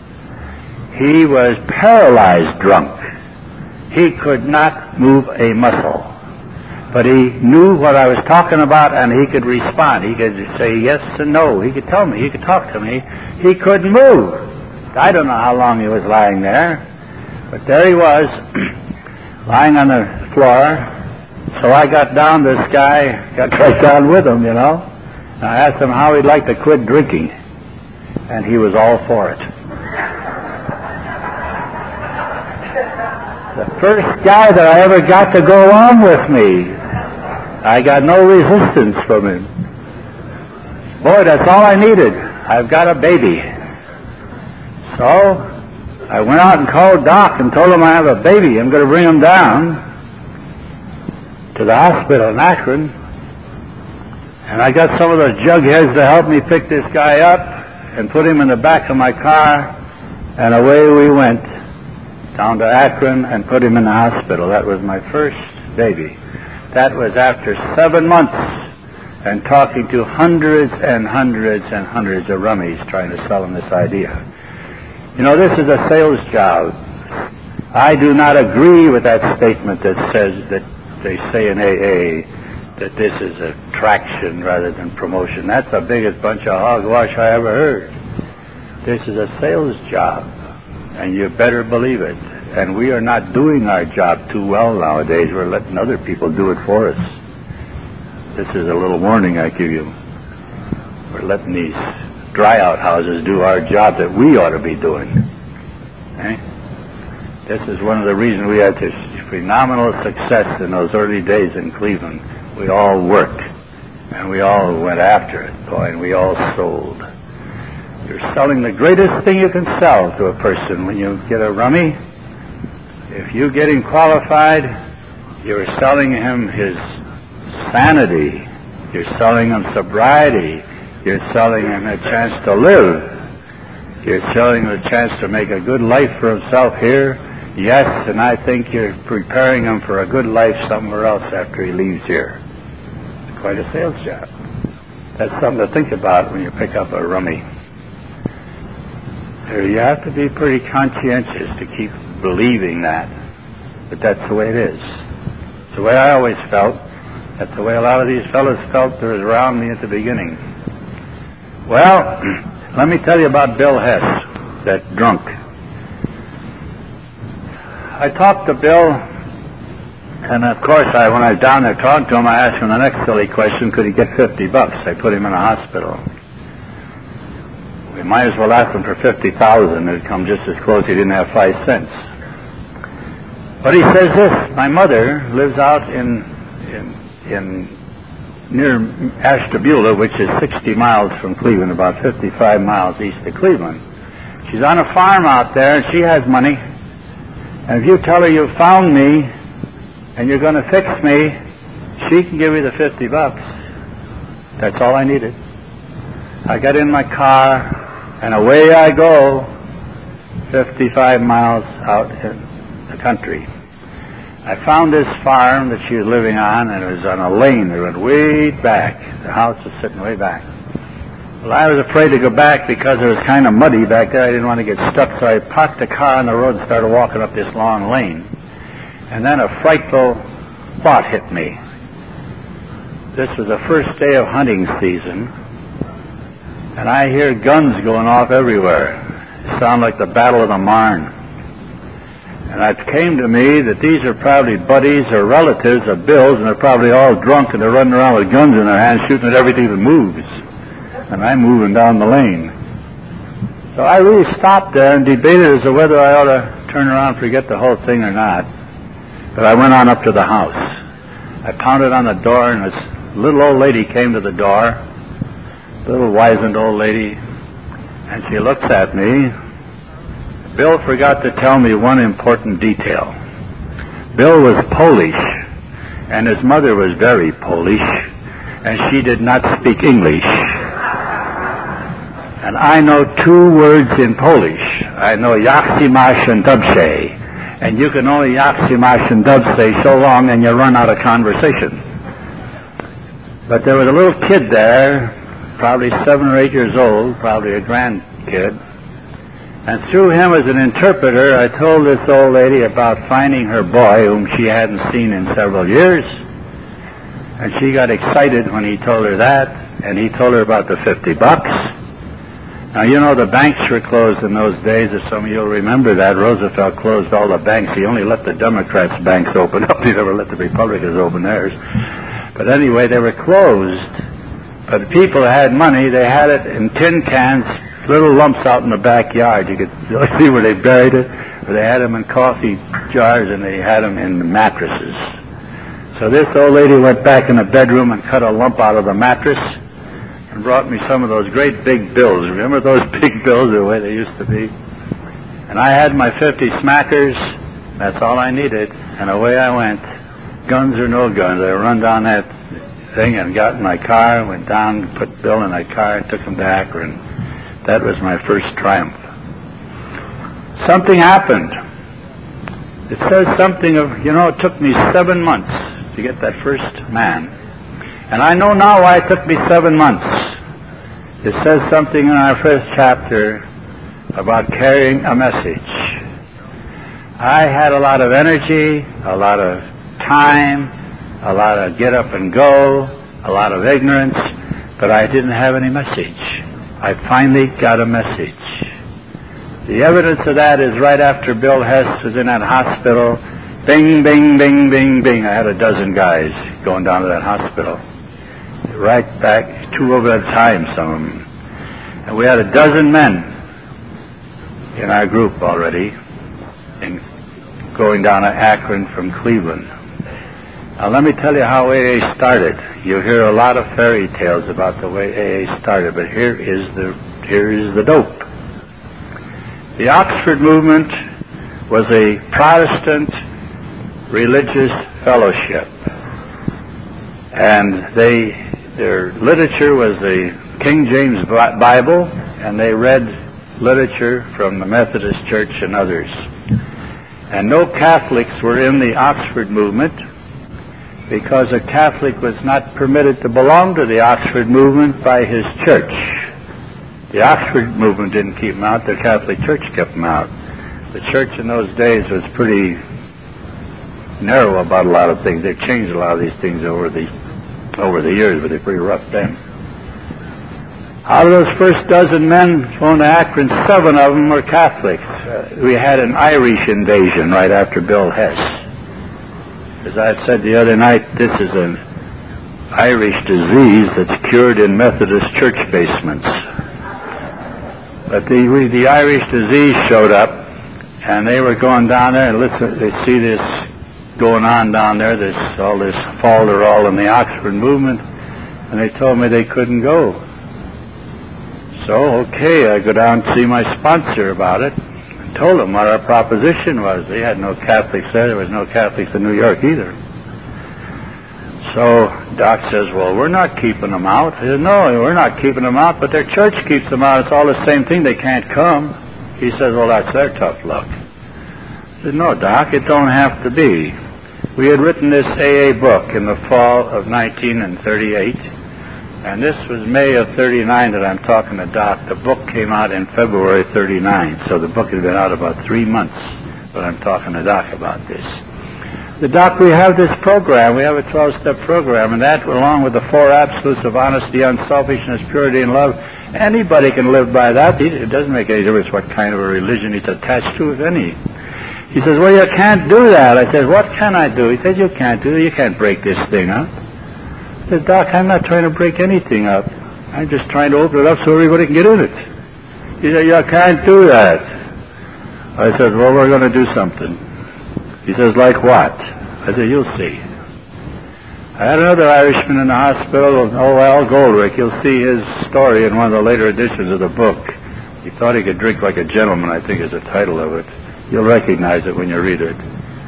He was paralyzed drunk. He could not move a muscle. But he knew what I was talking about, and he could respond. He could say yes and no. He could tell me. He could talk to me. He couldn't move. I don't know how long he was lying there, but there he was, lying on the floor. So I got down this guy, got right down with him, you know. And I asked him how he'd like to quit drinking, and he was all for it. The first guy that I ever got to go on with me, I got no resistance from him. Boy, that's all I needed. I've got a baby. So I went out and called Doc and told him I have a baby. I'm going to bring him down to the hospital in Akron. And I got some of those jugheads to help me pick this guy up and put him in the back of my car. And away we went down to Akron and put him in the hospital. That was my first baby. That was after 7 months and talking to hundreds and hundreds and hundreds of rummies trying to sell them this idea. You know, this is a sales job. I do not agree with that statement that says that they say in AA that this is attraction rather than promotion. That's the biggest bunch of hogwash I ever heard. This is a sales job, and you better believe it. And we are not doing our job too well nowadays. We're letting other people do it for us. This is a little warning I give you. We're letting these dry-out houses do our job that we ought to be doing. Okay? This is one of the reasons we had this phenomenal success in those early days in Cleveland. We all worked, and we all went after it, boy, and we all sold. You're selling the greatest thing you can sell to a person when you get a rummy. If you get him qualified, you're selling him his sanity. You're selling him sobriety. You're selling him a chance to live. You're selling him a chance to make a good life for himself here. Yes, and I think you're preparing him for a good life somewhere else after he leaves here. It's quite a sales job. That's something to think about when you pick up a rummy. You have to be pretty conscientious to keep believing that. But that's the way it is. It's the way I always felt. That's the way a lot of these fellows felt that was around me at the beginning. Well, let me tell you about Bill Hess, that drunk. I talked to Bill, and of course, when I was down there talking to him, I asked him the next silly question, could he get $50? I put him in a hospital. We might as well ask him for $50,000. It'd come just as close. He didn't have 5 cents. But he says this: my mother lives out in near Ashtabula, which is 60 miles from Cleveland, about 55 miles east of Cleveland. She's on a farm out there, and she has money. And if you tell her you found me and you're going to fix me, she can give you the $50. That's all I needed. I got in my car, and away I go, 55 miles out in the country. I found this farm that she was living on, and it was on a lane that went way back. The house was sitting way back. Well, I was afraid to go back because it was kind of muddy back there. I didn't want to get stuck, so I parked the car on the road and started walking up this long lane. And then a frightful thought hit me. This was the first day of hunting season, and I hear guns going off everywhere. It sounded like the Battle of the Marne. And it came to me that these are probably buddies or relatives of Bill's, and they're probably all drunk, and they're running around with guns in their hands shooting at everything that moves. And I'm moving down the lane. So I really stopped there and debated as to whether I ought to turn around and forget the whole thing or not. But I went on up to the house. I pounded on the door, and this little old lady came to the door, little wizened old lady, and she looks at me. Bill forgot to tell me one important detail. Bill was Polish, and his mother was very Polish, and she did not speak English. And I know 2 words in Polish. I know Yaksimash and Dubshe. And you can only Yaksimash and Dubshe so long and you run out of conversation. But there was a little kid there, probably 7 or 8 years old, probably a grandkid. And through him as an interpreter, I told this old lady about finding her boy, whom she hadn't seen in several years. And she got excited when he told her that, and he told her about the $50. Now, you know, the banks were closed in those days. If some of you will remember that, Roosevelt closed all the banks. He only let the Democrats' banks open up. He never let the Republicans open theirs. But anyway, they were closed. But the people had money. They had it in tin cans, little lumps out in the backyard. You could see where they buried it. Or they had them in coffee jars, and they had them in mattresses. So this old lady went back in the bedroom and cut a lump out of the mattress and brought me some of those great big bills. Remember those big bills, the way they used to be? And I had my 50 smackers. That's all I needed. And away I went. Guns or no guns. I run down that thing and got in my car and went down, put Bill in that car and took him to Akron. That was my first triumph. Something happened. It says something of, it took me 7 months to get that first man. And I know now why it took me 7 months. It says something in our first chapter about carrying a message. I had a lot of energy, a lot of time, a lot of get up and go, a lot of ignorance, but I didn't have any message. I finally got a message. The evidence of that is right after Bill Hess was in that hospital. Bing, bing, bing, bing, bing. I had a dozen guys going down to that hospital. Right back, 2 over at a time, some of them. And we had a dozen men in our group already, going down to Akron from Cleveland. Now let me tell you how AA started. You hear a lot of fairy tales about the way AA started, but here is the dope. The Oxford movement was a Protestant religious fellowship, and their literature was the King James Bible, and they read literature from the Methodist Church and others. And no Catholics were in the Oxford movement, because a Catholic was not permitted to belong to the Oxford movement by his church. The Oxford movement didn't keep him out, the Catholic Church kept him out. The church in those days was pretty narrow about a lot of things. They've changed a lot of these things over the years, but they're pretty rough then. Out of those first dozen men going to Akron, 7 of them were Catholics. We had an Irish invasion right after Bill Hess. As I said the other night, this is an Irish disease that's cured in Methodist church basements. But the Irish disease showed up, and they were going down there, and listen, they see this going on down there, all this falderall in the Oxford movement, and they told me they couldn't go. So, okay, I go down and see my sponsor about it, and told him what our proposition was. They had no Catholics there. There was no Catholics in New York either. So Doc says, well, we're not keeping them out. I said, no, we're not keeping them out, but their church keeps them out. It's all the same thing. They can't come. He says, well, that's their tough luck. I said, no, Doc, it don't have to be. We had written this AA book in the fall of 1938, and this was May of 39 that I'm talking to Doc. The book came out in February 39, so the book had been out about 3 months, but I'm talking to Doc about this. The Doc, we have this program. We have a 12-step program, and that, along with the 4 absolutes of honesty, unselfishness, purity, and love, anybody can live by that. It doesn't make any difference what kind of a religion he's attached to, if any. He says, well, you can't do that. I said, what can I do? He said, you can't do it. You can't break this thing up. I said, Doc, I'm not trying to break anything up. I'm just trying to open it up so everybody can get in it. He said, you can't do that. I said, well, we're going to do something. He says, like what? I said, you'll see. I had another Irishman in the hospital, Al Goldrick. You'll see his story in one of the later editions of the book. He thought he could drink like a gentleman, I think is the title of it. You'll recognize it when you read it.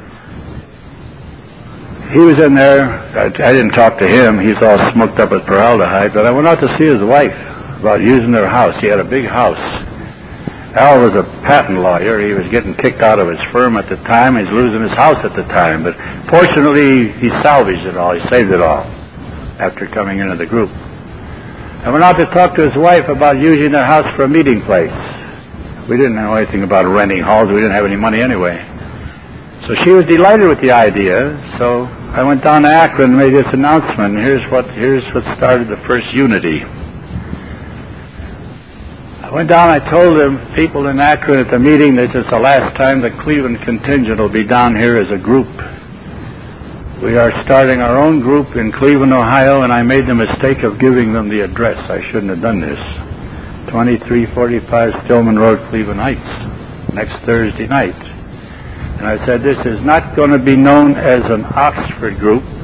He was in there. I didn't talk to him. He's all smoked up with formaldehyde, but I went out to see his wife about using their house. He had a big house. Al was a patent lawyer. He was getting kicked out of his firm at the time. He's losing his house at the time. But fortunately, he salvaged it all. He saved it all after coming into the group. I went out to talk to his wife about using their house for a meeting place. We didn't know anything about renting halls. We didn't have any money anyway. So she was delighted with the idea. So I went down to Akron and made this announcement. Here's what started the first unity. I went down, I told them, people in Akron at the meeting, that it's the last time the Cleveland contingent will be down here as a group. We are starting our own group in Cleveland, Ohio, and I made the mistake of giving them the address. I shouldn't have done this. 2345 Stillman Road, Cleveland Heights, next Thursday night. And I said, this is not going to be known as an Oxford group.